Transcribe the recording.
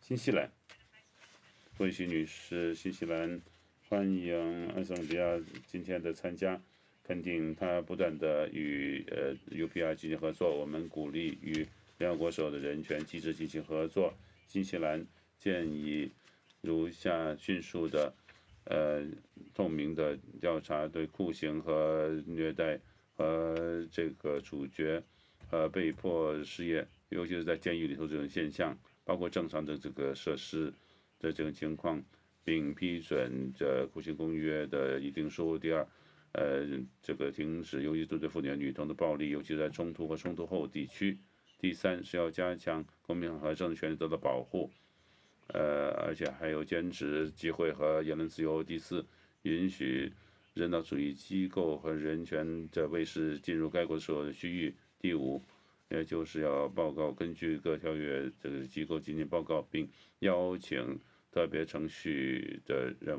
新西兰，惠西女士，新西兰欢迎安桑比亚今天的参加，肯定他不断的与UPR 进行合作，我们鼓励与联合国所有的人权机制进行合作。新西兰建议如下迅速的透明的调查对酷刑和虐待和这个处决和被迫失业，尤其是在监狱里头这种现象，包括正常的这个设施的这种情况，并批准这酷刑公约的议定书。第二，这个停止尤其对妇女和女童的暴力，尤其在冲突和冲突后地区。第三是要加强公民和政治权利得到保护，而且还有坚持集会和言论自由。第四，允许人道主义机构和人权的卫士进入该国所有的区域。第五，也就是要报告，根据各条约这个机构进行报告，并邀请特别程序的人